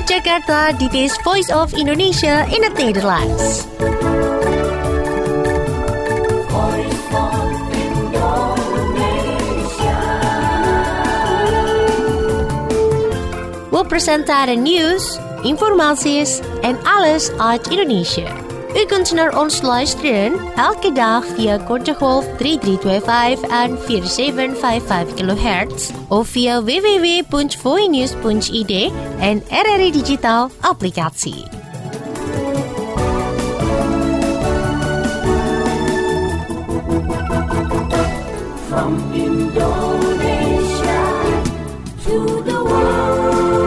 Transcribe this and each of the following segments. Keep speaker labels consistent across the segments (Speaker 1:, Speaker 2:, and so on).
Speaker 1: Jakarta, dit is Voice of Indonesia in het Nederlands. We presenteren nieuws, informaties en alles uit Indonesië. U kunt naar ons luisteren elke dag via korte golf 3325 en 4755 kHz of via www.voinews.id en RRI Digital applicatie.
Speaker 2: From Indonesia to the world.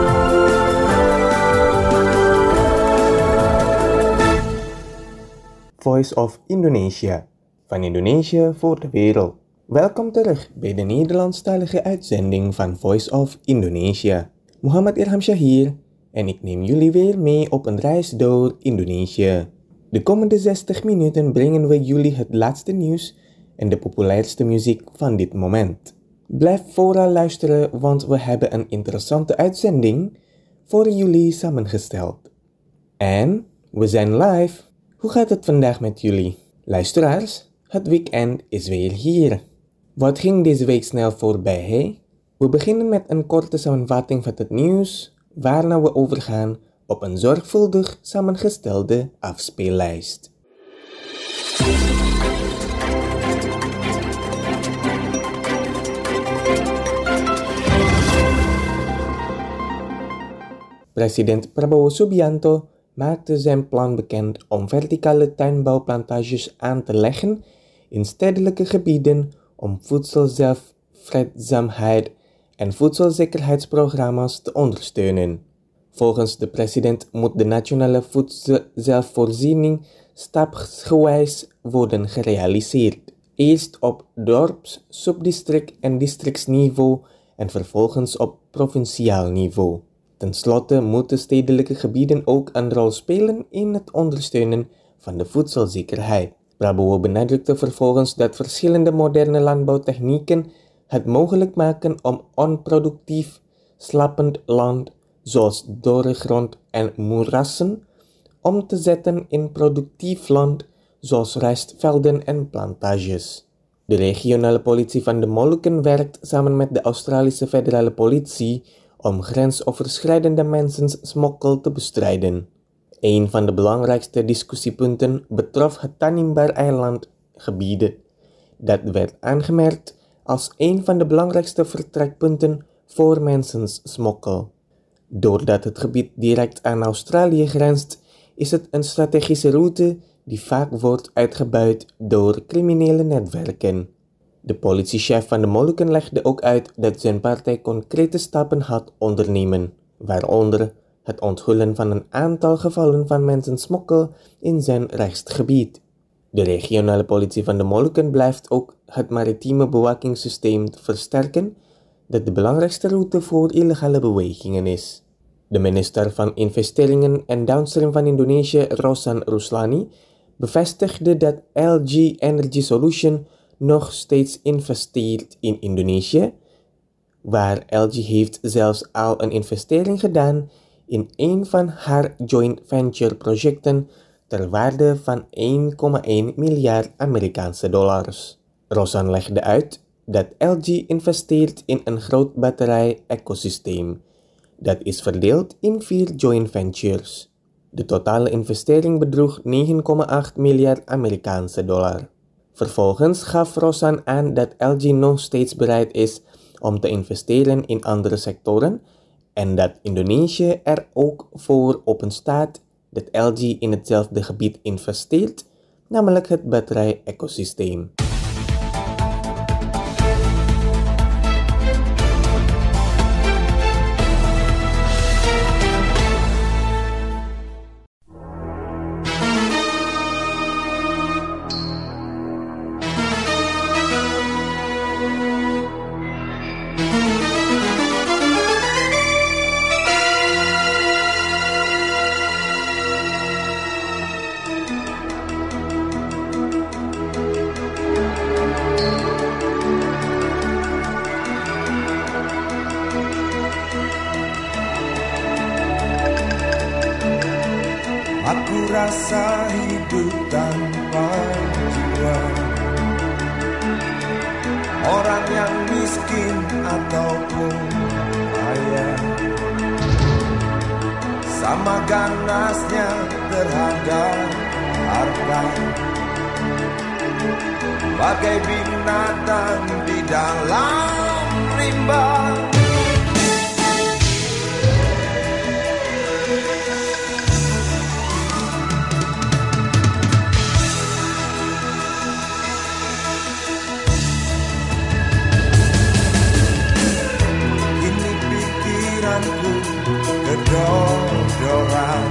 Speaker 3: Voice of Indonesia, van Indonesië voor de wereld. Welkom terug bij de Nederlandstalige uitzending van Voice of Indonesia. Muhammad Irham Shahir en ik neem jullie weer mee op een reis door Indonesië. De komende 60 minuten brengen we jullie het laatste nieuws en de populairste muziek van dit moment. Blijf vooral luisteren, want we hebben een interessante uitzending voor jullie samengesteld. En we zijn live. Hoe gaat het vandaag met jullie? Luisteraars, het weekend is weer hier. Wat ging deze week snel voorbij, hè? We beginnen met een korte samenvatting van het nieuws, waarna we overgaan op een zorgvuldig samengestelde afspeellijst. President Prabowo Subianto maakte zijn plan bekend om verticale tuinbouwplantages aan te leggen in stedelijke gebieden om voedselzelfredzaamheid en voedselzekerheidsprogramma's te ondersteunen. Volgens de president moet de nationale voedselzelfvoorziening stapsgewijs worden gerealiseerd. Eerst op dorps-, subdistrict- en districtsniveau en vervolgens op provinciaal niveau. Ten slotte moeten stedelijke gebieden ook een rol spelen in het ondersteunen van de voedselzekerheid. Prabowo benadrukte vervolgens dat verschillende moderne landbouwtechnieken het mogelijk maken om onproductief, slappend land, zoals dorre grond en moerassen, om te zetten in productief land, zoals rijstvelden en plantages. De regionale politie van de Molukken werkt samen met de Australische federale politie om grensoverschrijdende mensensmokkel te bestrijden. Een van de belangrijkste discussiepunten betrof het Tanimbar-eilandgebied. Dat werd aangemerkt als een van de belangrijkste vertrekpunten voor mensensmokkel. Doordat het gebied direct aan Australië grenst, is het een strategische route die vaak wordt uitgebuit door criminele netwerken. De politiechef van de Molukken legde ook uit dat zijn partij concrete stappen had ondernemen, waaronder het onthullen van een aantal gevallen van mensensmokkel in zijn rechtsgebied. De regionale politie van de Molukken blijft ook het maritieme bewakingssysteem versterken, dat de belangrijkste route voor illegale bewegingen is. De minister van Investeringen en Downstream van Indonesië, Rosan Ruslani, bevestigde dat LG Energy Solution nog steeds investeert in Indonesië, waar LG heeft zelfs al een investering gedaan in een van haar joint venture projecten ter waarde van 1,1 miljard Amerikaanse dollars. Rosan legde uit dat LG investeert in een groot batterij-ecosysteem. Dat is verdeeld in 4 joint ventures. De totale investering bedroeg 9,8 miljard Amerikaanse dollar. Vervolgens gaf Rosan aan dat LG nog steeds bereid is om te investeren in andere sectoren en dat Indonesië er ook voor open staat dat LG in hetzelfde gebied investeert, namelijk het batterij-ecosysteem.
Speaker 4: rasa hidup tanpa jiwa. Orang yang miskin ataupun kaya, sama ganasnya terhadap harta. Bagai binatang di dalam rimba. Ini pikiranku kedodoran,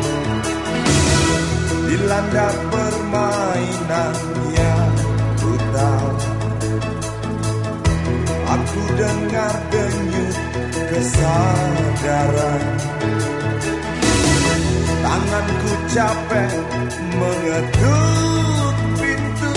Speaker 4: dilanda permainan yang brutal. Aku dengar denyut kesadaran, tanganku capek mengetuk pintu.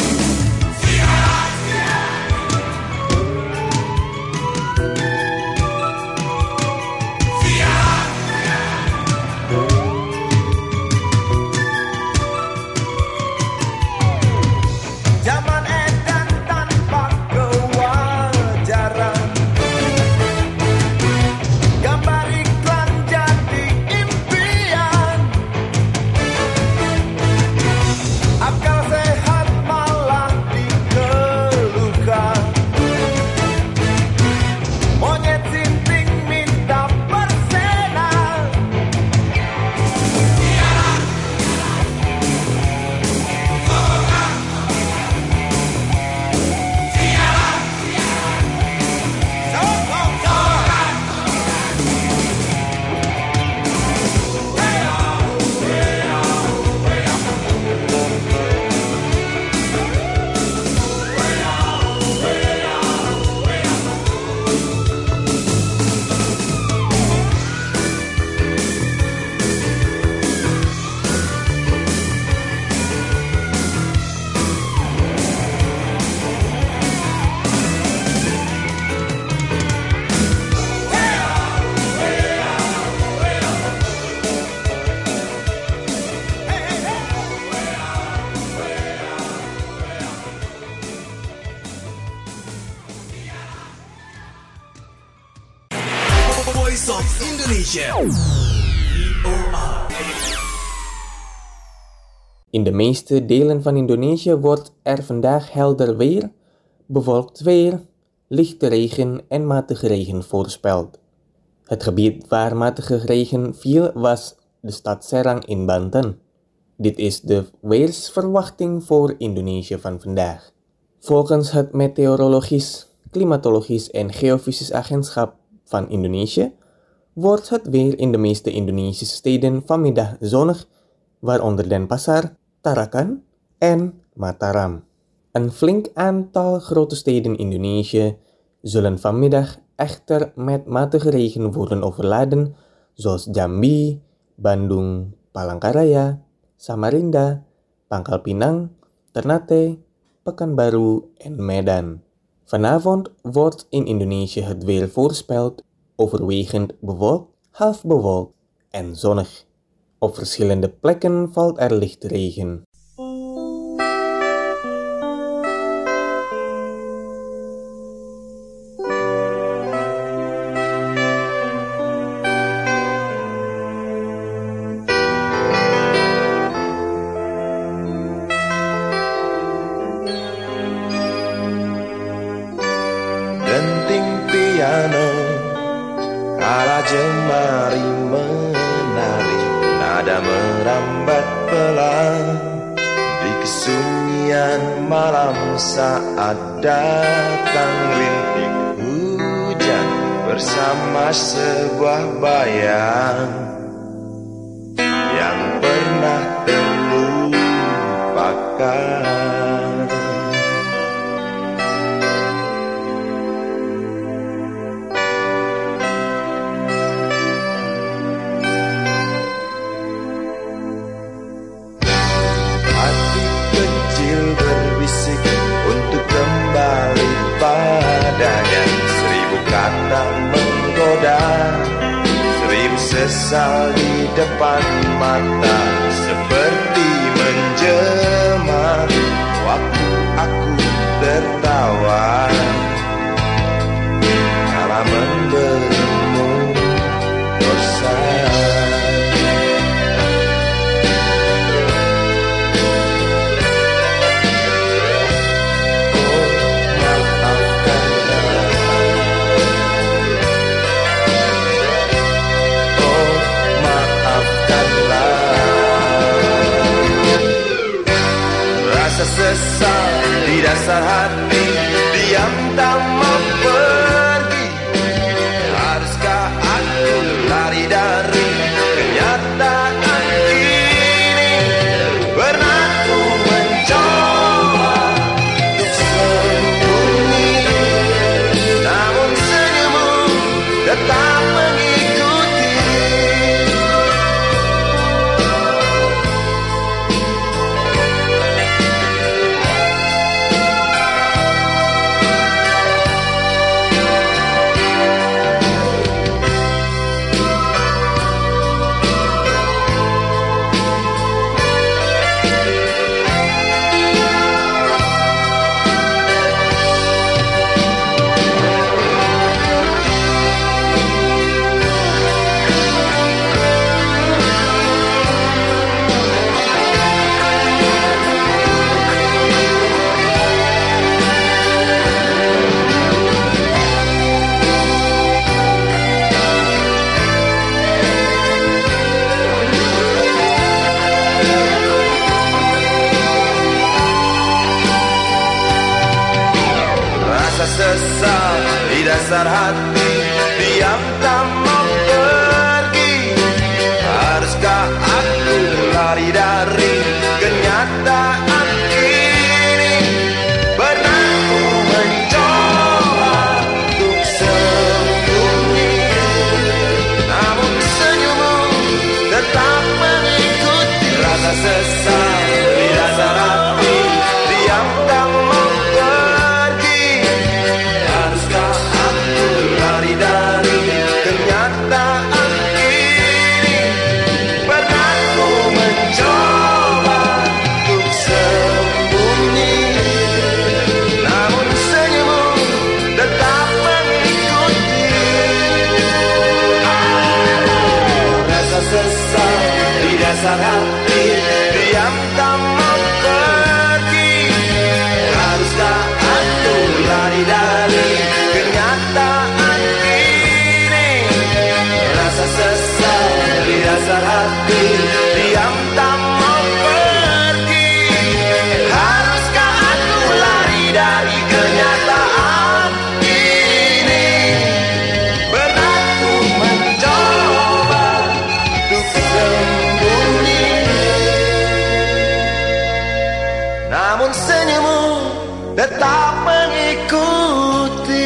Speaker 4: Zaman edan tanpa kewajaran, gambar iklan jadi impian. Akal sehat malah dikeluhkan. Monyet sinting minta persenan.
Speaker 5: Voice of Indonesia.
Speaker 3: In de meeste delen van Indonesië wordt er vandaag helder weer, bewolkt weer, lichte regen en matige regen voorspeld. Het gebied waar matige regen viel was de stad Serang in Banten. Dit is de weersverwachting voor Indonesië van vandaag. Volgens het Meteorologisch, Klimatologisch en Geofysisch Agentschap van Indonesië wordt het weer in de meeste Indonesische steden vanmiddag zonnig, waaronder Denpasar, Tarakan en Mataram. Een flink aantal grote steden in Indonesië zullen vanmiddag echter met matige regen worden overladen, zoals Jambi, Bandung, Palangkaraya, Samarinda, Pangkal Pinang, Ternate, Pekanbaru en Medan. Vanavond wordt in Indonesië het weer voorspeld overwegend bewolkt, half bewolkt en zonnig. Op verschillende plekken valt er lichte regen.
Speaker 4: Denting piano kala jemari menari, nada merambat pelan di kesunyian malam saat datang rintik hujan bersama sebuah bayang yang pernah terlupakan. Berbisik untuk kembali padanya, 1000 kata menggoda, 1000 sesal di depan mata. seperti menjelma waktu aku tertawa kala memberimu dosa. Sesal di dasar hati, diam tak mau pergi. Haruskah aku lari dari kenyataan ini? Pernah ku mencoba untuk sembunyi, namun senyummu tetap mengikuti. Sesal di dasar hati, diam tak mau pergi. Haruskah aku lari dari kenyataan ini? Pernah ku mencoba untuk sembunyi, namun senyummu tetap mengikuti. Rasa sesal di dasar hati, diam tak mau dari kenyataan ini. Pernah ku mencoba untuk sembunyi, namun senyummu tetap mengikuti. Rasa sesal di dasar hati, diam tak mau pergi. Haruskah aku lari dari kenyataan ini? Rasa sesal di dasar hati, diam tak mau pergi. Haruskah aku lari dari kenyataan ini? Pernah ku mencoba untuk sembunyi, namun senyummu tetap mengikuti.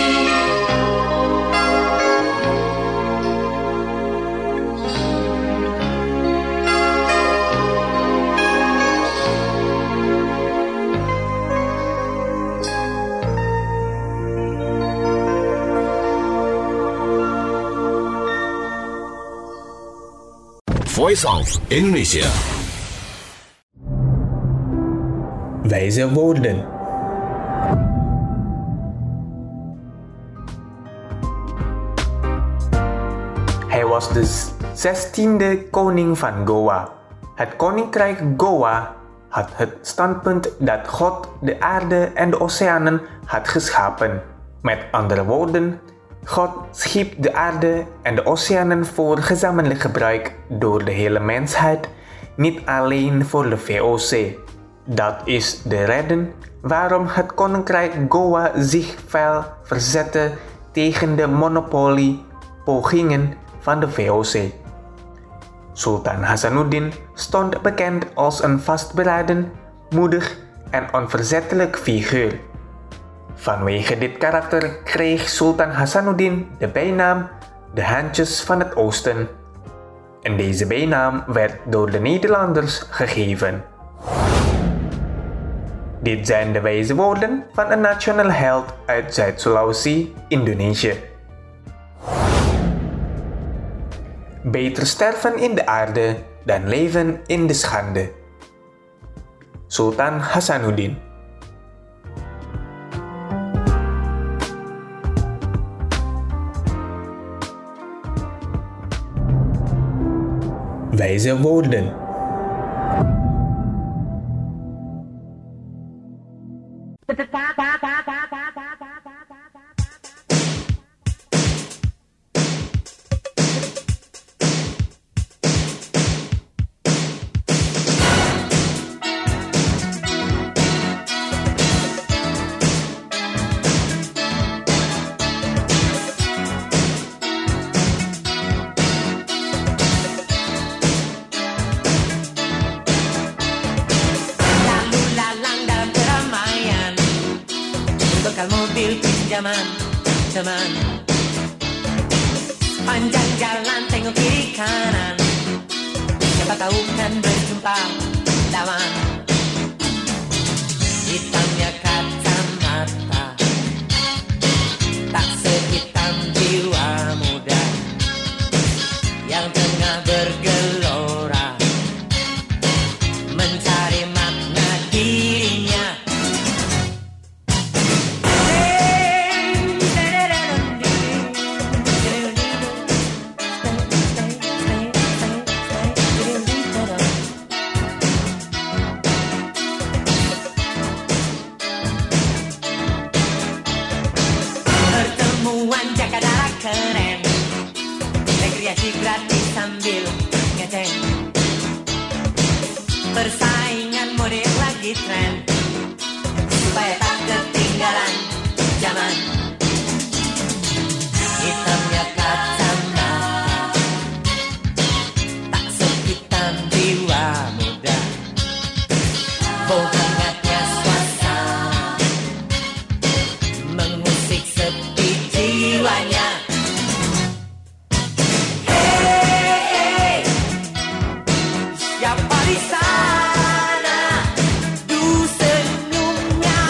Speaker 5: Voice of Indonesia.
Speaker 3: Wijze woorden. Hij was de 16e koning van Goa. Het koninkrijk Goa had het standpunt dat God de aarde en de oceanen had geschapen. Met andere woorden, God schiep de aarde en de oceanen voor gezamenlijk gebruik door de hele mensheid, niet alleen voor de VOC. Dat is de reden waarom het koninkrijk Goa zich fel verzette tegen de monopoliepogingen van de VOC. Sultan Hasanuddin stond bekend als een vastberaden, moedig en onverzettelijk figuur. Vanwege dit karakter kreeg Sultan Hasanuddin de bijnaam de Handjes van het Oosten. En deze bijnaam werd door de Nederlanders gegeven. Dit zijn de wijze woorden van een nationale held uit Zuid-Sulawesi, Indonesië. Beter sterven in de aarde dan leven in de schande. Sultan Hasanuddin. Wijze woorden.
Speaker 6: Mobil pinjaman teman, panjang jalan tengok kiri kanan, siapa tahu kan berjumpa lawan. Hitamnya kacamata, tak sehitam jiwa muda yang tengah bergelora mencari makna dirinya. Keren, rekreasi gratis sambil ngeceng. Persaingan model lagi tren, supaya tak ketinggalan zaman. Hitamnya kacamata, tak sehitam jiwa muda. Bau hangatnya suasana, mengusik sepi jiwanya. Siapa di sana? Du senyumnya,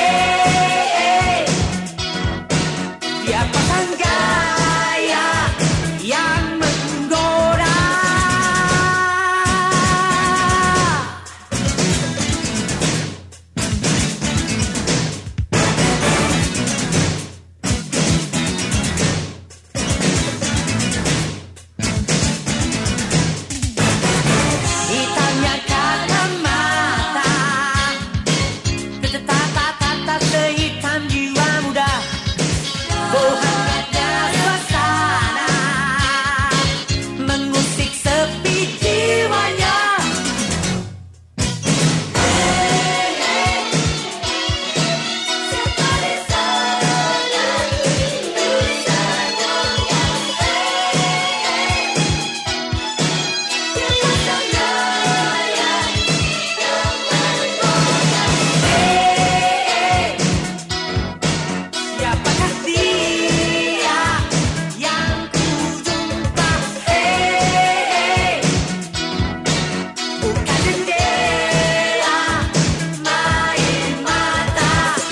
Speaker 6: dia pasang gaya yang menggoda. Hitamnya kacamata, tata sehitam jiwa muda. Bau hangatnya suasana, mengusik sepi jiwanya. Siapakah dia yang ku jumpa? Buka jendela, main mata.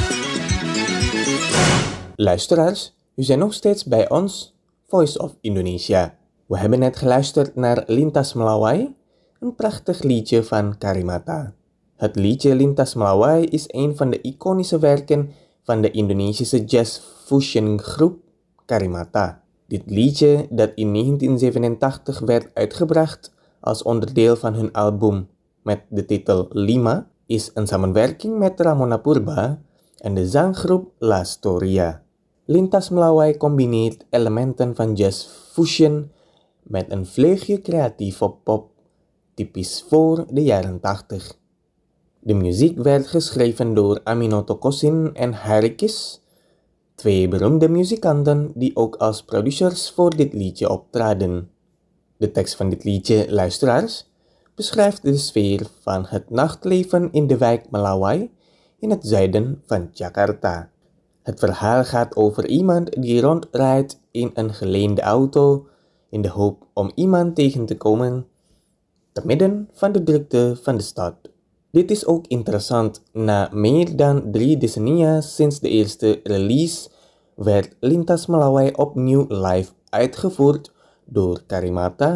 Speaker 3: Luisteraars, u zijn nog steeds bij ons, Voice of Indonesia. We hebben net geluisterd naar Lintas Melawai, een prachtig liedje van Karimata. Het liedje Lintas Melawai is een van de iconische werken van de Indonesische jazz-fusion groep Karimata. Dit liedje, dat in 1987 werd uitgebracht als onderdeel van hun album met de titel Lima, is een samenwerking met Ramona Purba en de zanggroep La Storia. Lintas Melawai combineert elementen van jazz-fusion met een vleugje creatief op pop, typisch voor de jaren 80. De muziek werd geschreven door Aminoto Kosin en Harikis, twee beroemde muzikanten die ook als producers voor dit liedje optraden. De tekst van dit liedje, luisteraars, beschrijft de sfeer van het nachtleven in de wijk Melawai in het zuiden van Jakarta. Het verhaal gaat over iemand die rondrijdt in een geleende auto in de hoop om iemand tegen te komen te midden van de drukte van de stad. Dit is ook interessant. Na meer dan 3 decennia sinds de eerste release werd Lintas Melawai opnieuw live uitgevoerd door Karimata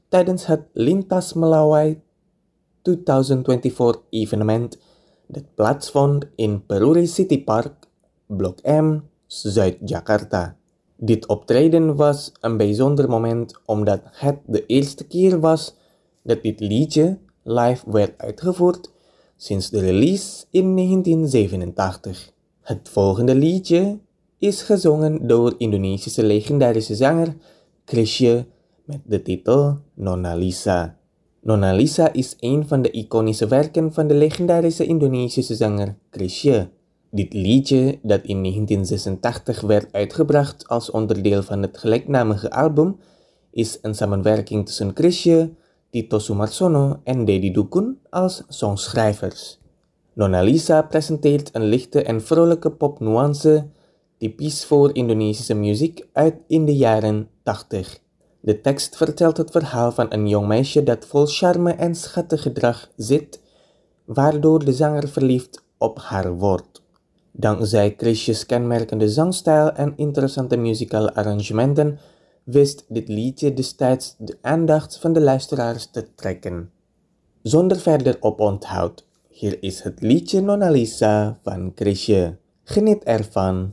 Speaker 3: tijdens het Lintas Melawai 2024 evenement dat plaatsvond in Peruri City Park, Blok M, Zuid-Jakarta. Dit optreden was een bijzonder moment omdat het de eerste keer was dat dit liedje live werd uitgevoerd sinds de release in 1987. Het volgende liedje is gezongen door Indonesische legendarische zanger Chrisye met de titel Nona Lisa. Nona Lisa is een van de iconische werken van de legendarische Indonesische zanger Chrisye. Dit liedje, dat in 1986 werd uitgebracht als onderdeel van het gelijknamige album, is een samenwerking tussen Chrisye, Tito Sumarsono en Deddy Dukun als songschrijvers. Nona Lisa presenteert een lichte en vrolijke popnuance, typisch voor Indonesische muziek uit in de jaren 80. De tekst vertelt het verhaal van een jong meisje dat vol charme en schattig gedrag zit, waardoor de zanger verliefd op haar wordt. Dankzij Chrisye's kenmerkende zangstijl en interessante muzikale arrangementen wist dit liedje destijds de aandacht van de luisteraars te trekken. Zonder verder oponthoud, hier is het liedje Nona Lisa van Chrisye. Geniet ervan!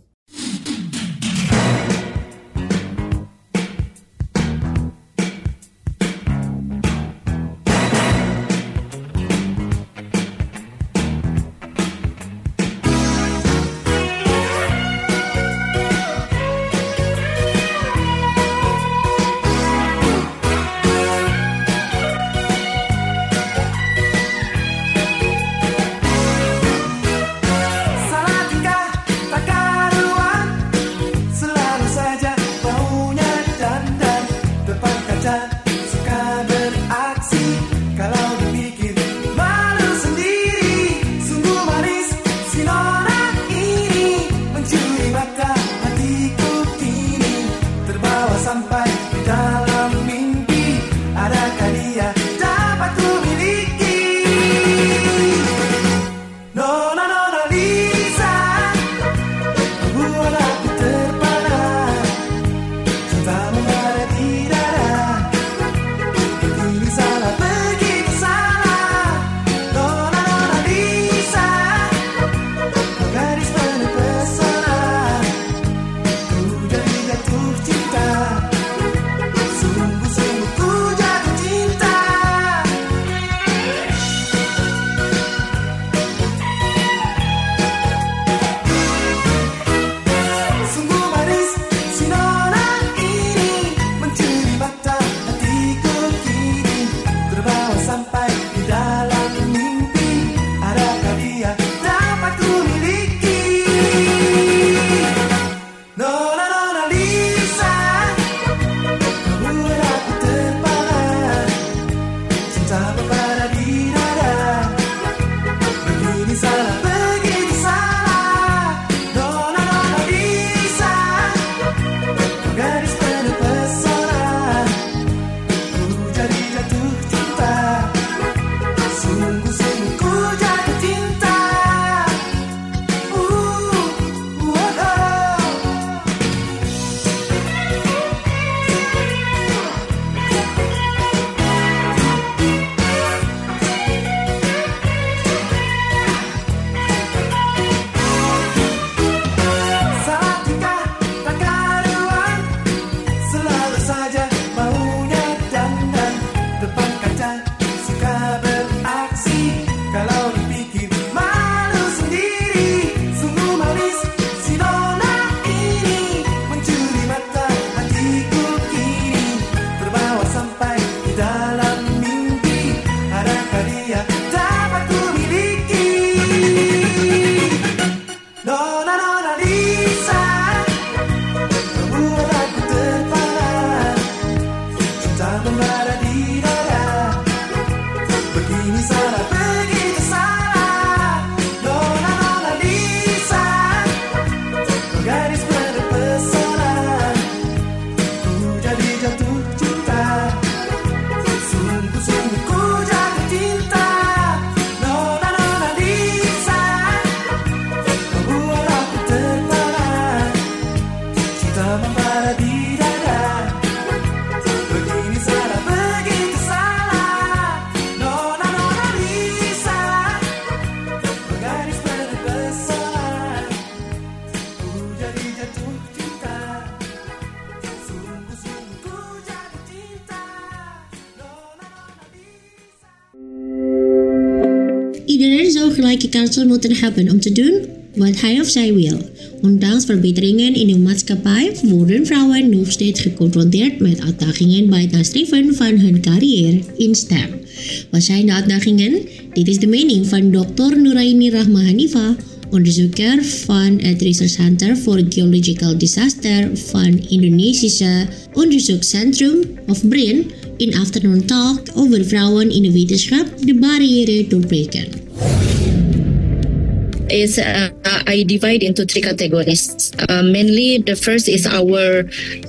Speaker 6: Salatiga, Takaru
Speaker 7: kansen moeten hebben om te doen wat hij of zij wil. Ondanks verbeteringen in de maatschappij worden vrouwen nog steeds geconfronteerd met uitdagingen bij het nastreven van hun carrière in STEM. Wat zijn de uitdagingen? Dit is de mening van Dr. Nuraini Rahma Hanifa, onderzoeker van het Research Center for Geological Disaster van Indonesische Onderzoekscentrum of BRIN in Afternoon Talk over vrouwen in de wetenschap, de barrière doorbreken.
Speaker 8: I divide into three categories. Mainly, the first is our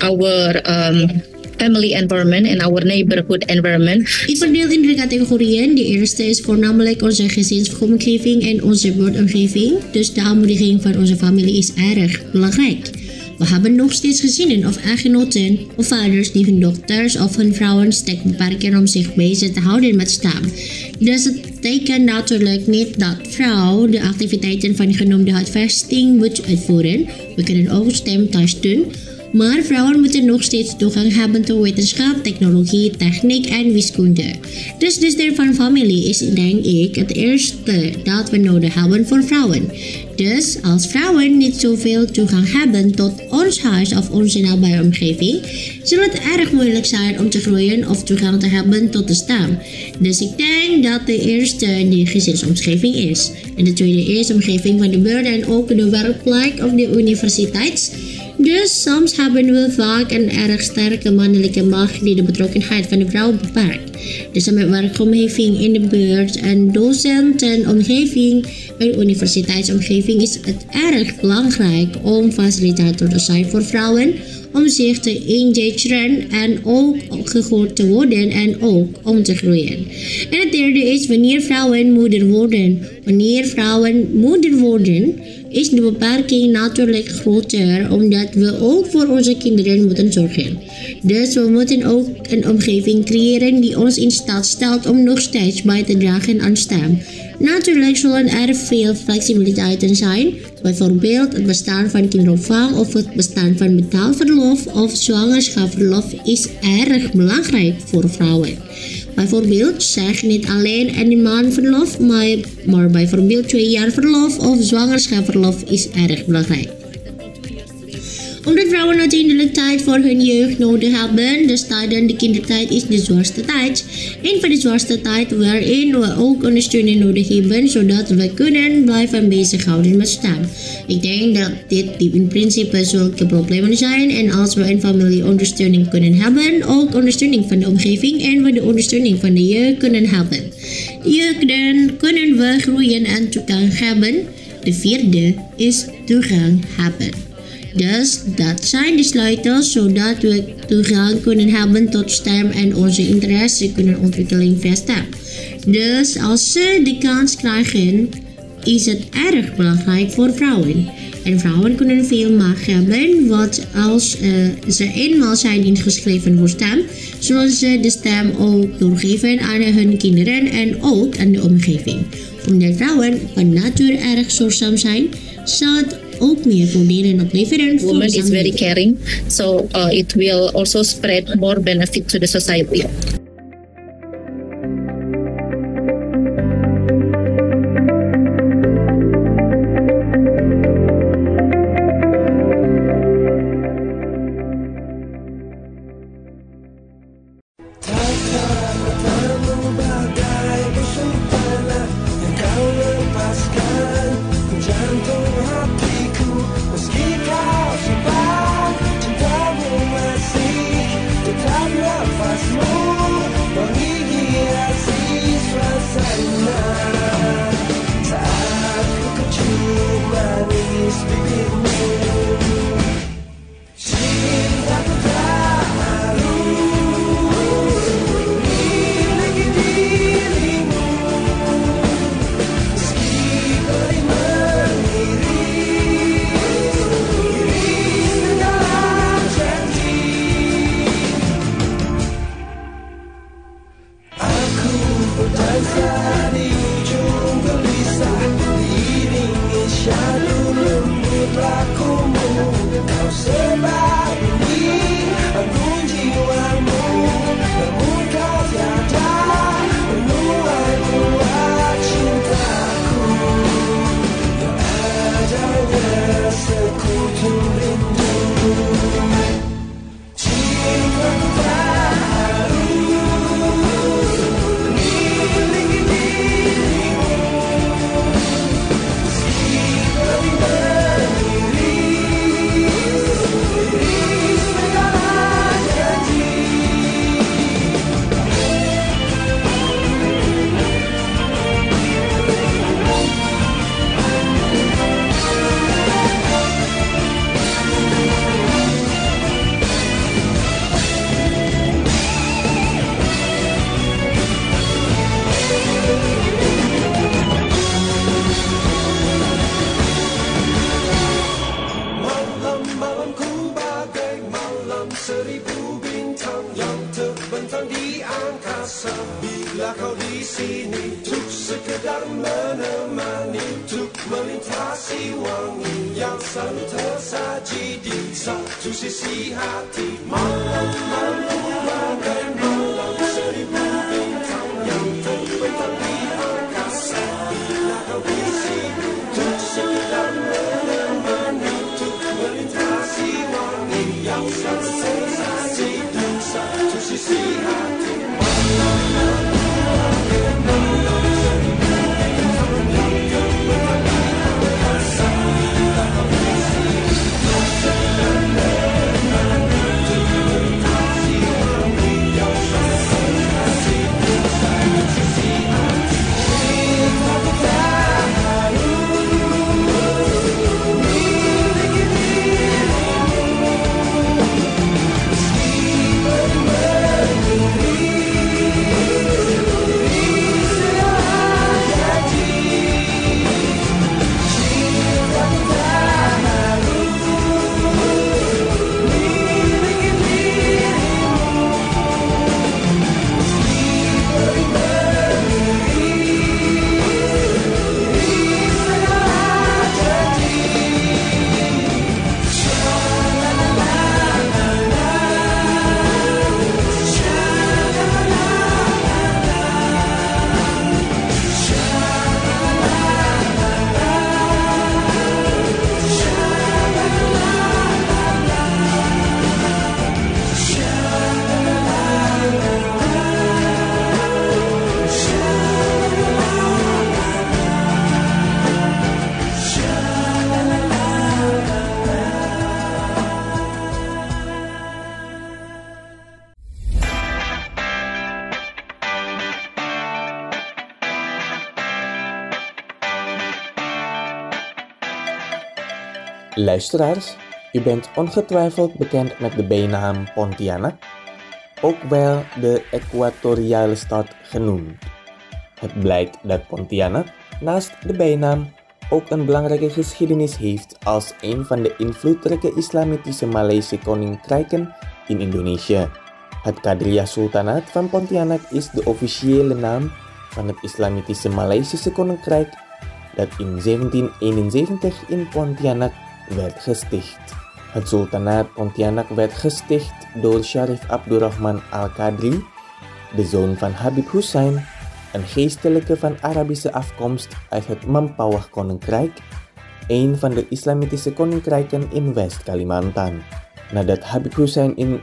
Speaker 8: family environment and our neighborhood environment.
Speaker 7: Ik verdeel in drie categorieën. De eerste is voornamelijk onze gezinsomgeving en onze buurtomgeving. Dus de aanmoediging van onze familie is erg belangrijk. We hebben nog steeds gezinnen of echtgenoten of vaders die hun dochters of hun vrouwen sterk beperken om zich bezig te houden met STEM. Dus het betekent natuurlijk niet dat vrouw de activiteiten van de genoemde huisvesting moet uitvoeren. We kunnen ook STEM thuis doen. Maar vrouwen moeten nog steeds toegang hebben tot wetenschap, technologie, techniek en wiskunde. Dus de steun van familie is, denk ik, het eerste dat we nodig hebben voor vrouwen. Dus als vrouwen niet zoveel toegang hebben tot ons huis of onze nabije omgeving, zal het erg moeilijk zijn om te groeien of toegang te hebben tot de STEM. Dus ik denk dat de eerste de gezinsomgeving is. En de tweede is de omgeving van de buurt en ook de werkplek of de universiteit. Dus soms hebben we vaak een erg sterke mannelijke macht die de betrokkenheid van de vrouw beperkt. Dus met werkomgeving in de buurt en docentenomgeving en universiteitsomgeving is het erg belangrijk om facilitator te zijn voor vrouwen, om zich te engageren en ook gehoord te worden en ook om te groeien. En het derde is wanneer vrouwen moeder worden. Wanneer vrouwen moeder worden, is de beperking natuurlijk groter, omdat we ook voor onze kinderen moeten zorgen. Dus we moeten ook een omgeving creëren die ons in staat stelt om nog steeds bij te dragen aan STEM. Natuurlijk zullen er veel flexibiliteiten zijn, bijvoorbeeld het bestaan van kinderopvang of het bestaan van betaalverlof of zwangerschapsverlof is erg belangrijk voor vrouwen. Bijvoorbeeld zeg niet alleen een maand verlof, maar bijvoorbeeld 2 jaar verlof of zwangerschapsverlof is erg belangrijk. Omdat vrouwen uiteindelijk tijd voor hun jeugd nodig hebben, dus tijdens de kindertijd is de zwaarste tijd. Een van de zwaarste tijd waarin we ook ondersteuning nodig hebben, zodat we kunnen blijven bezighouden met STEM. Ik denk dat dit in principe zulke problemen zijn en als we een familieondersteuning kunnen hebben, ook ondersteuning van de omgeving en we de ondersteuning van de jeugd kunnen hebben. De jeugd dan kunnen we groeien en toegang hebben. De vierde is toegang hebben. Dus dat zijn de sleutels zodat we toegang kunnen hebben tot STEM en onze interesse kunnen ontwikkelen via STEM. Dus als ze de kans krijgen, is het erg belangrijk voor vrouwen. En vrouwen kunnen veel macht hebben, want als ze eenmaal zijn ingeschreven voor STEM, zullen ze de STEM ook doorgeven aan hun kinderen en ook aan de omgeving. Omdat vrouwen van nature erg zorgzaam zijn, zal het ook meer voordelen opleveren voor
Speaker 8: Woman
Speaker 7: de
Speaker 8: is very caring, so it will also spread more benefit to the society.
Speaker 9: Shadow lembut melintasi wangi yang selalu tersaji di satu sisi hati. Malam-malam bagai malam seribu bintang yang terbentang di angkasa. Bila kau di sini untuk sedang menemani, untuk melintasi wangi yang selalu tersaji di satu sisi hati. Malam-malam bagai malam seribu bintang yang terbentang di angkasa. Bila kau di sini untuk sedang menemani, untuk melintasi wangi yang selalu tersaji di satu sisi hati. Cinta kita
Speaker 3: Luisteraars, u bent ongetwijfeld bekend met de bijnaam Pontianak, ook wel de Equatoriale stad genoemd. Het blijkt dat Pontianak naast de bijnaam ook een belangrijke geschiedenis heeft als een van de invloedrijke islamitische Maleise koninkrijken in Indonesië. Het Qadriyah Sultanaat van Pontianak is de officiële naam van het islamitische Maleisische koninkrijk dat in 1771 in Pontianak werd gesticht. Het sultanaat Pontianak werd gesticht door Sharif Abdurrahman Al-Qadri, de zoon van Habib Hussein, een geestelijke van Arabische afkomst uit het Mempawah Koninkrijk, een van de islamitische koninkrijken in West-Kalimantan. Nadat Habib Hussein in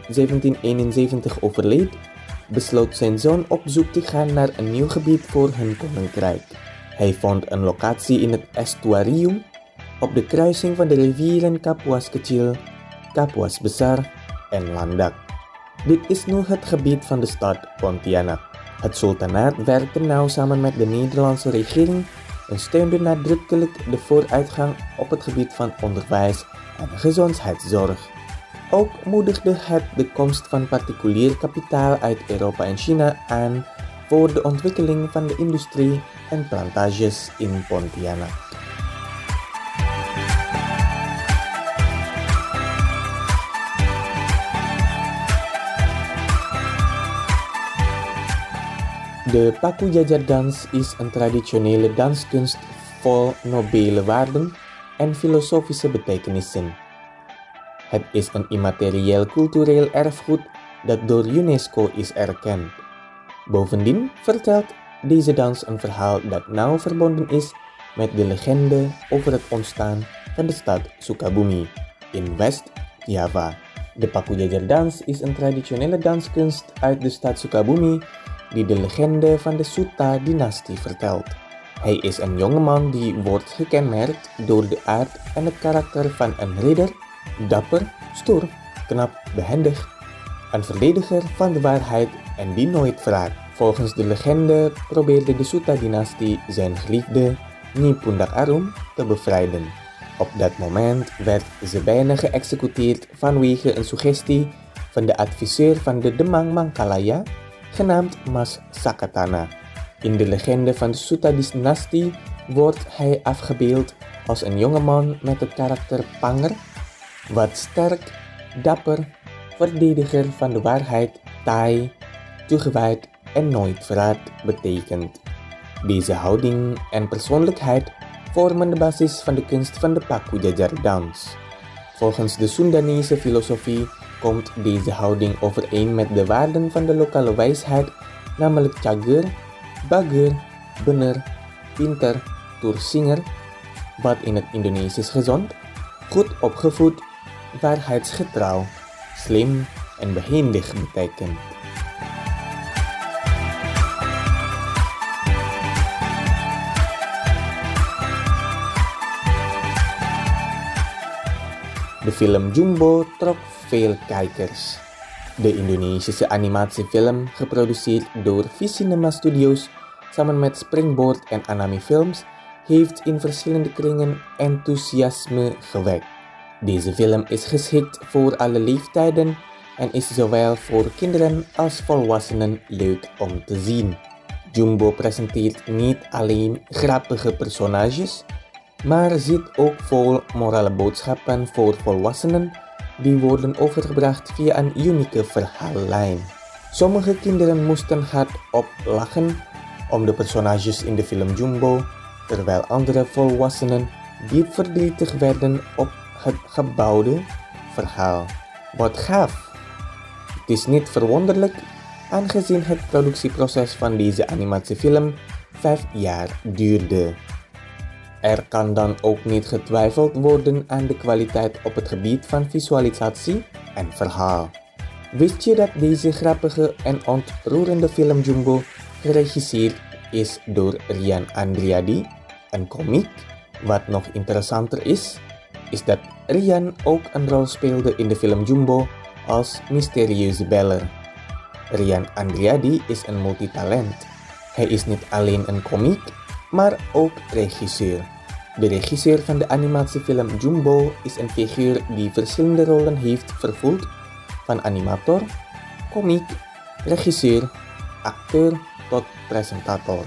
Speaker 3: 1771 overleed, besloot zijn zoon op zoek te gaan naar een nieuw gebied voor hun koninkrijk. Hij vond een locatie in het estuarium op de kruising van de rivieren Kapuas Kecil, Kapuas Besar en Landak. Dit is nu het gebied van de stad Pontianak. Het sultanaat werkte nauw samen met de Nederlandse regering en steunde nadrukkelijk de vooruitgang op het gebied van onderwijs en gezondheidszorg. Ook moedigde het de komst van particulier kapitaal uit Europa en China aan voor de ontwikkeling van de industrie en plantages in Pontianak. De Paku Jajardans is een traditionele danskunst vol nobele waarden en filosofische betekenissen. Het is een immaterieel cultureel erfgoed dat door UNESCO is erkend. Bovendien vertelt deze dans een verhaal dat nauw verbonden is met de legende over het ontstaan van de stad Sukabumi in West-Java. De Paku Jajardans is een traditionele danskunst uit de stad Sukabumi die de legende van de Suta-dynastie vertelt. Hij is een jongeman die wordt gekenmerkt door de aard en het karakter van een ridder, dapper, stoer, knap, behendig, een verdediger van de waarheid en die nooit wraakt. Volgens de legende probeerde de Suta-dynastie zijn geliefde Nyi Pundak Arum te bevrijden. Op dat moment werd ze bijna geëxecuteerd vanwege een suggestie van de adviseur van de Demang Mangkalaya, genaamd Mas Sakatana. In de legende van de Suta-dynastie wordt hij afgebeeld als een jongeman met het karakter Panger, wat sterk, dapper, verdediger van de waarheid, taai, toegewijd en nooit verraad betekent. Deze houding en persoonlijkheid vormen de basis van de kunst van de paku jajar dans. Volgens de Soendanese filosofie komt deze houding overeen met de waarden van de lokale wijsheid, namelijk cager, bager, bener, pinter, toersinger, wat in het Indonesisch gezond, goed opgevoed, waarheidsgetrouw, slim en behendig betekent. De film Jumbo trok veel kijkers. De Indonesische animatiefilm, geproduceerd door Visinema Studios samen met Springboard en Anami Films, heeft in verschillende kringen enthousiasme gewekt. Deze film is geschikt voor alle leeftijden en is zowel voor kinderen als volwassenen leuk om te zien. Jumbo presenteert niet alleen grappige personages, maar zit ook vol morele boodschappen voor volwassenen die worden overgebracht via een unieke verhaallijn. Sommige kinderen moesten hardop lachen om de personages in de film Jumbo, terwijl andere volwassenen diep verdrietig werden op het gebouwde verhaal. Wat gaaf! Het is niet verwonderlijk, aangezien het productieproces van deze animatiefilm 5 jaar duurde. Er kan dan ook niet getwijfeld worden aan de kwaliteit op het gebied van visualisatie en verhaal. Wist je dat deze grappige en ontroerende film Jumbo geregisseerd is door Rian Andriadi, een komiek? Wat nog interessanter is dat Rian ook een rol speelde in de film Jumbo als mysterieuze beller. Rian Andriadi is een multitalent. Hij is niet alleen een komiek, maar ook regisseur. De regisseur van de animatiefilm Jumbo is een figuur die verschillende rollen heeft vervuld, van animator, komiek, regisseur, acteur tot presentator.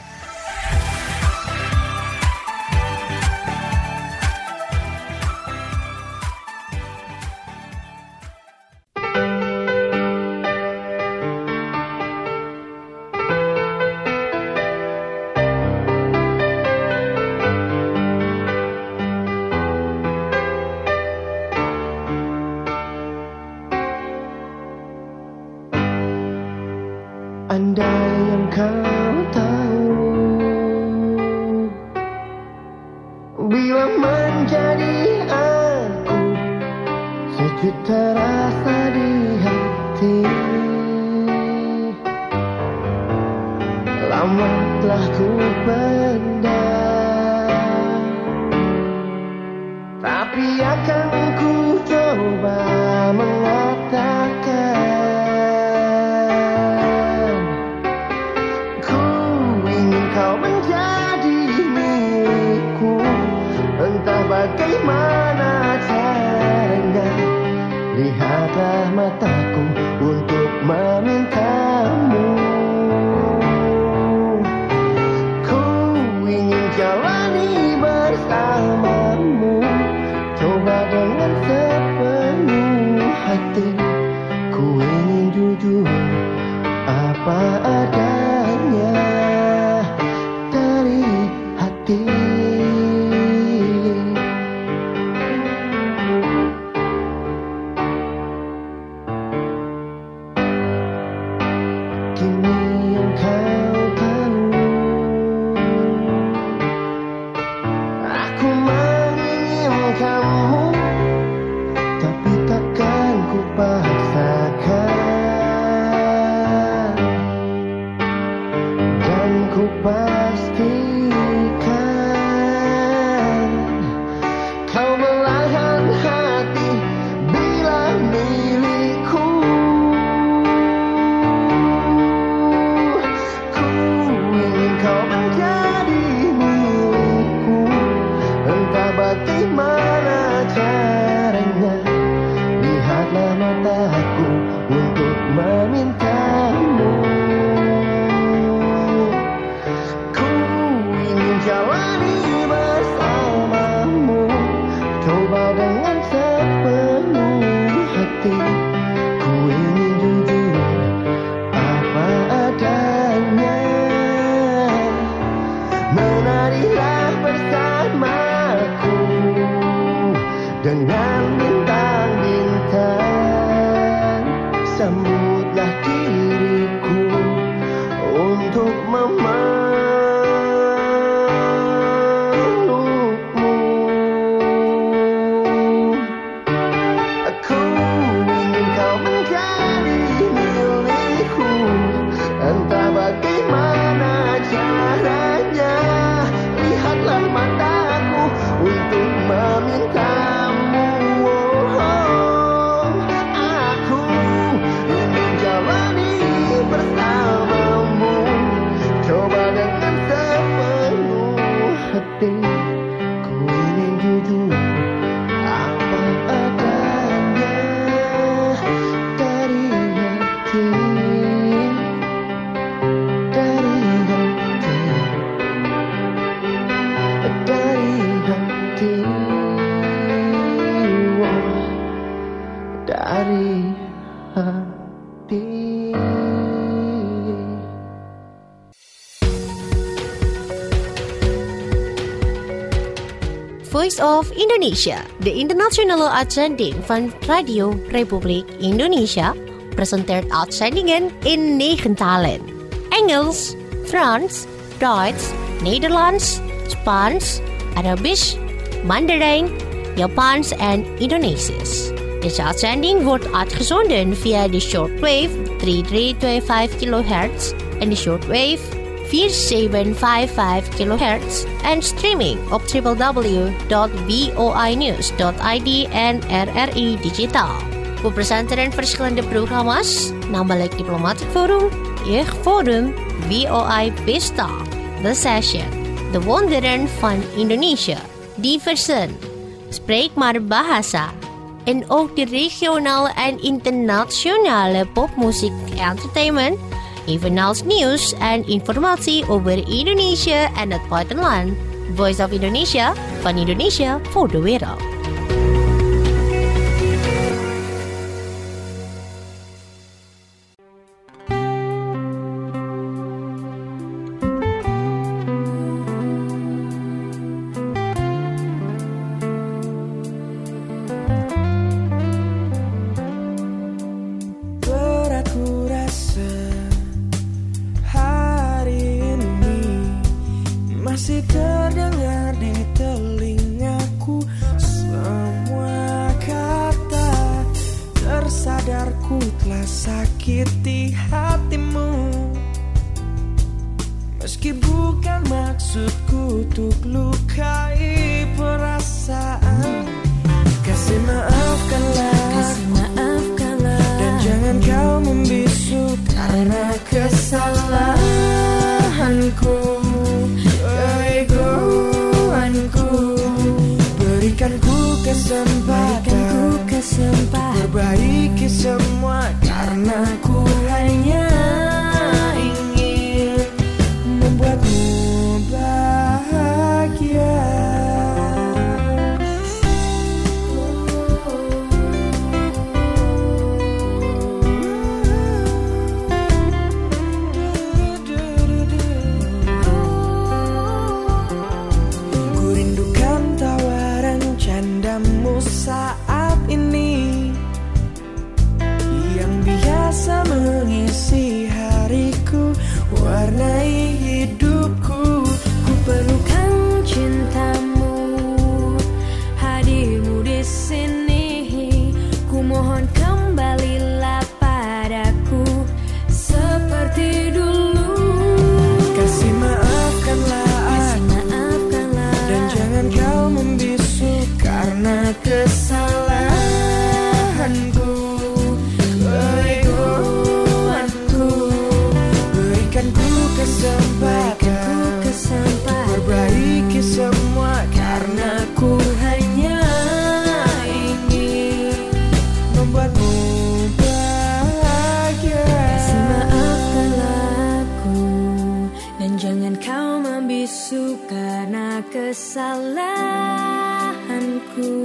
Speaker 10: Andai yang kau tahu, bila menjadi aku, sejuta rasa di hati. Lama telah ku pendam, tapi akan ku coba mengatakan. Bagaimana caranya? Lihatlah mataku untuk memintamu. Ku ingin jalani bersamamu, coba dengan sepenuh hati. Ku ingin jujur apa adanya dari hati. Menarilah bersama.
Speaker 1: Voice of Indonesia, de internationale uitzending van Radio Republiek Indonesia, presenteert uitzendingen in 9 talen. Engels, Frans, Duits, Nederlands, Spaans, Arabisch, Mandarijn, Japans en Indonesisch. Deze uitzending wordt uitgezonden via de shortwave 3325 kHz en de shortwave 4755 kHz en streaming op www.voinews.id en RRI Digitaal. We presenteren verschillende programma's, namelijk Diplomatic Forum, Jeugdforum, VOI Pesta, The Session, De Wonderen van Indonesië, Diversen, Spreek maar Bahasa, en ook de regionale en internationale popmuziek entertainment, evenals nieuws en informatie over Indonesië en het buitenland. Voice of Indonesia, van Indonesia voor de wereld.
Speaker 9: Masih terdengar di telingaku semua kata. Tersadarku telah sakiti hatimu, meski bukan maksudku untuk lukai perasaan. Kasih maafkanlah, dan jangan kau membisu karena kesalahanku. Keegoanku, berikan ku kesempatan perbaiki semua, karena ku hanya ingin membuatmu bahagia. Saat ini yang biasa mengisi hariku, warnai hidupku. Ku perlukan cintamu, hadirmu di sini. Ku mohon kembalilah padaku seperti dulu. Kasih maafkanlah, dan jangan kau membisu karena kesalahanku. Keegoanku, berikan ku kesempatan perbaiki semua, karena ku hanya ingin membuatmu bahagia. Kasih maafkanlah aku, dan jangan kau membisu karena kesalahanku.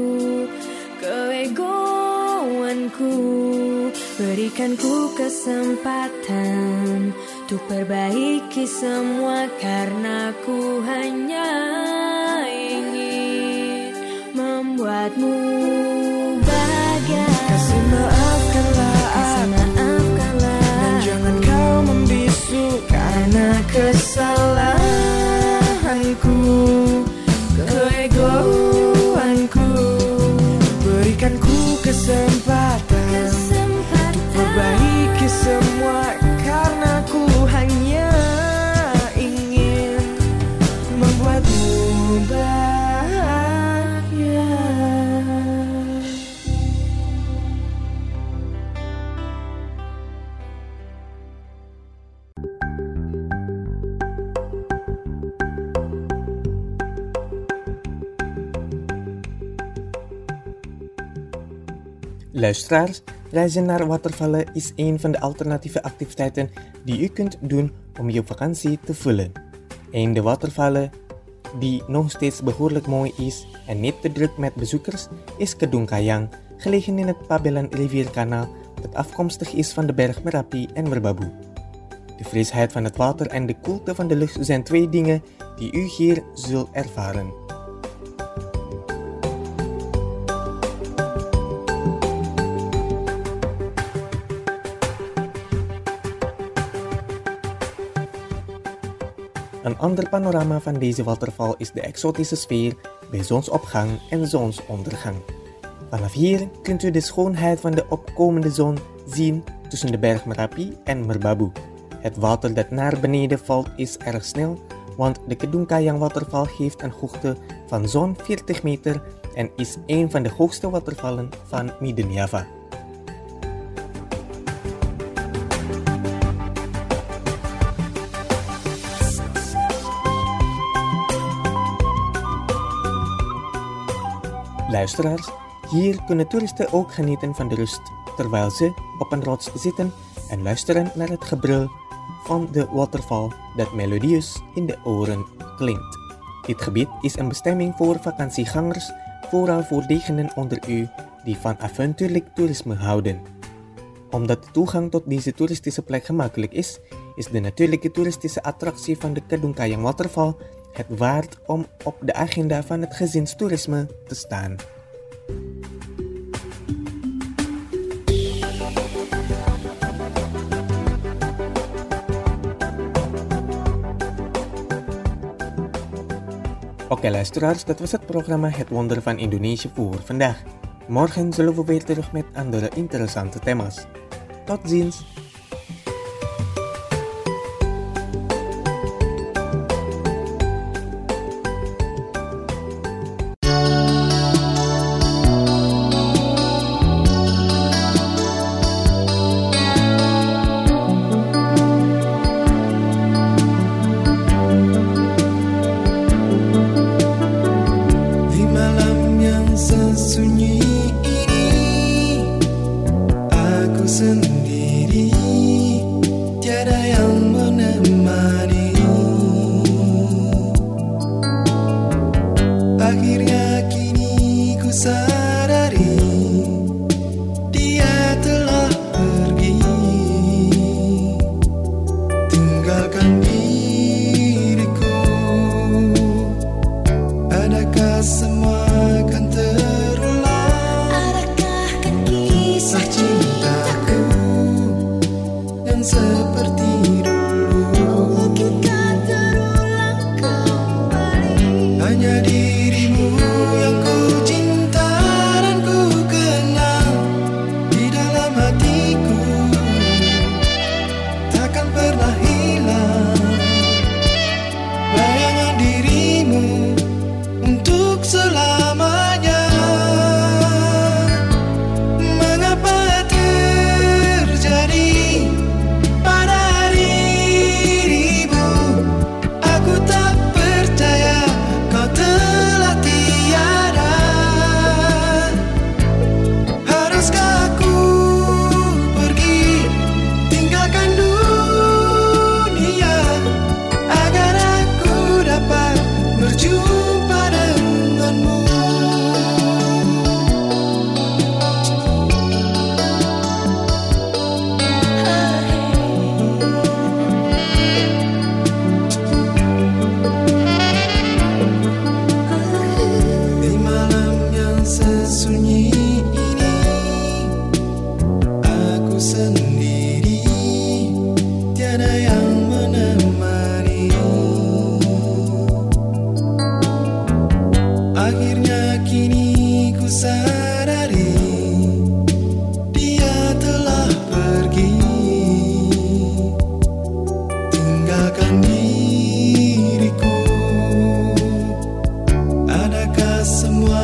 Speaker 9: Keegoanku, berikan ku kesempatan untuk perbaiki semua, karena ku hanya ingin membuatmu bahagia. Kasih maafkanlah, dan jangan kau membisu karena kesalahanku. Keegoanku, berikan ku kesempatan untuk perbaiki semua, karena ku hanya ingin membuatmu bahagia.
Speaker 3: Luisteraars, reizen naar watervallen is een van de alternatieve activiteiten die u kunt doen om je vakantie te vullen. Een de watervallen die nog steeds behoorlijk mooi is en niet te druk met bezoekers is Kedung Kayang, gelegen in het Pabelan rivierkanaal dat afkomstig is van de berg Merapi en Merbabu. De frisheid van het water en de koelte van de lucht zijn twee dingen die u hier zult ervaren. Een ander panorama van deze waterval is de exotische sfeer bij zonsopgang en zonsondergang. Vanaf hier kunt u de schoonheid van de opkomende zon zien tussen de berg Merapi en Merbabu. Het water dat naar beneden valt is erg snel, want de Kedungkayang waterval heeft een hoogte van zo'n 40 meter en is een van de hoogste watervallen van Midden-Java. Luisteraars, hier kunnen toeristen ook genieten van de rust terwijl ze op een rots zitten en luisteren naar het gebrul van de waterval dat melodieus in de oren klinkt. Dit gebied is een bestemming voor vakantiegangers, vooral voor degenen onder u die van avontuurlijk toerisme houden. Omdat de toegang tot deze toeristische plek gemakkelijk is de natuurlijke toeristische attractie van de Kedungkayang waterval het waard om op de agenda van het gezinstoerisme te staan. Oké luisteraars, dat was het programma Het Wonder van Indonesië voor vandaag. Morgen zullen we weer terug met andere interessante thema's. Tot ziens!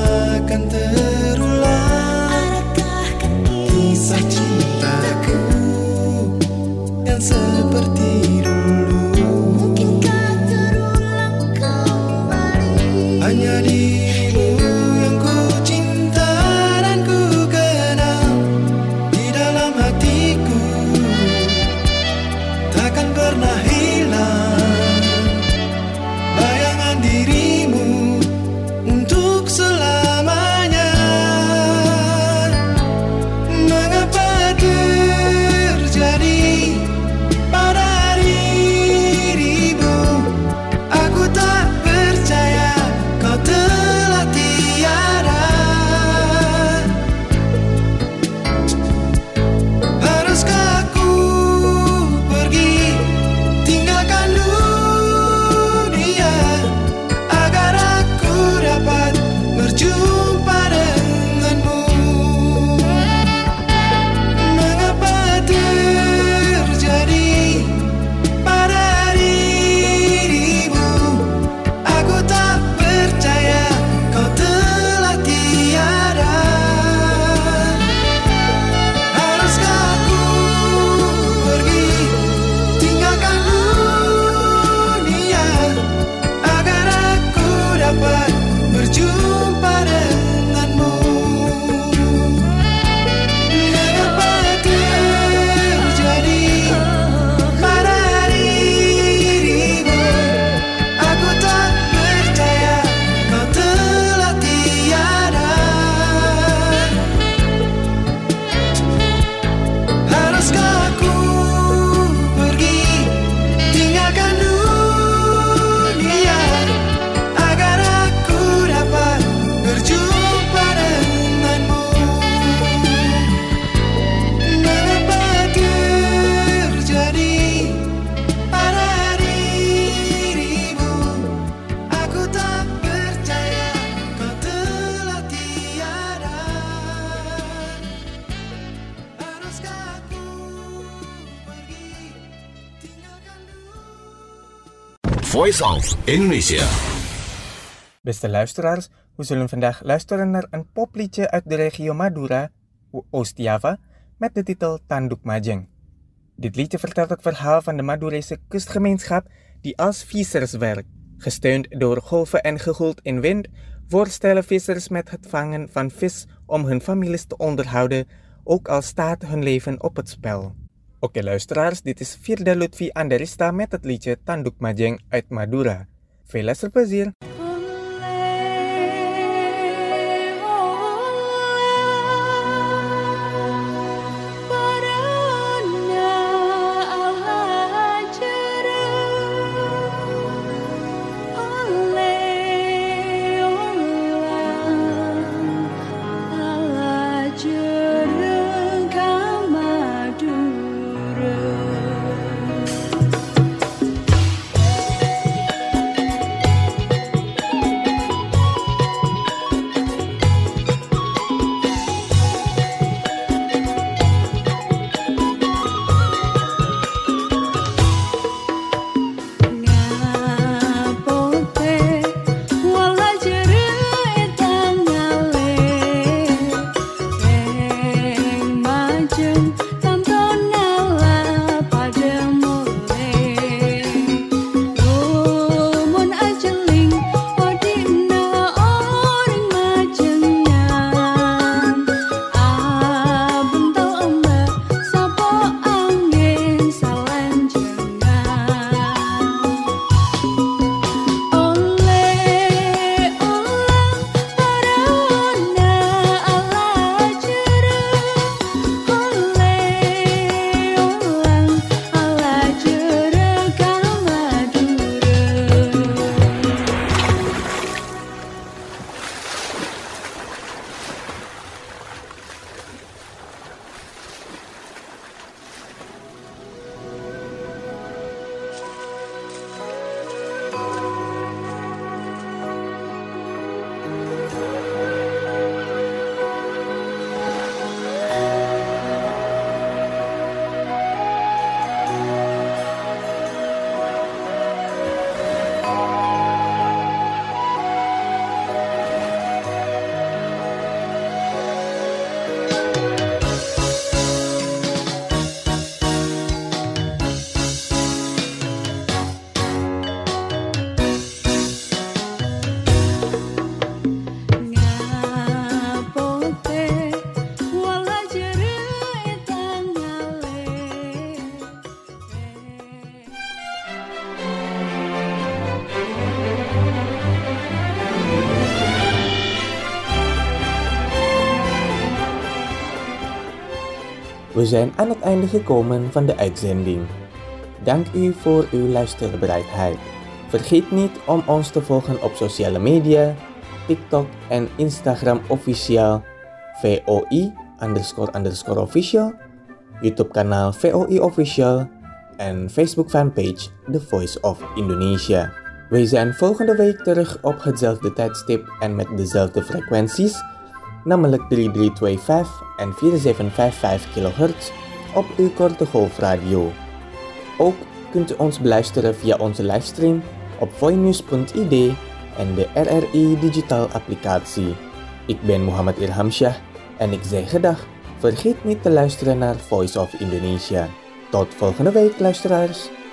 Speaker 9: Adakah kisah cintaku
Speaker 5: Voice of Indonesia.
Speaker 3: Beste luisteraars, we zullen vandaag luisteren naar een popliedje uit de regio Madura, Oost-Java, met de titel Tanduk Majeng. Dit liedje vertelt het verhaal van de Madurese kustgemeenschap die als vissers werkt. Gesteund door golven en gegold in wind, voorstellen vissers met het vangen van vis om hun families te onderhouden, ook al staat hun leven op het spel. Oké luisteraars, dit is Firda Lutfi Anderista met het liedje Tanduk Majeng uit Madura. Veel luisterplezier! We zijn aan het einde gekomen van de uitzending. Dank u voor uw luisterbereidheid. Vergeet niet om ons te volgen op sociale media, TikTok en Instagram officieel VOI__official, YouTube kanaal VOI official en Facebook fanpage The Voice of Indonesia. Wij zijn volgende week terug op hetzelfde tijdstip en met dezelfde frequenties, namelijk 3325 en 4755 kHz op uw korte golfradio. Ook kunt u ons beluisteren via onze livestream op voinews.id en de RRI Digital applicatie. Ik ben Muhammad Irhamsyah en ik zeg gedag. Vergeet niet te luisteren naar Voice of Indonesia. Tot volgende week, luisteraars.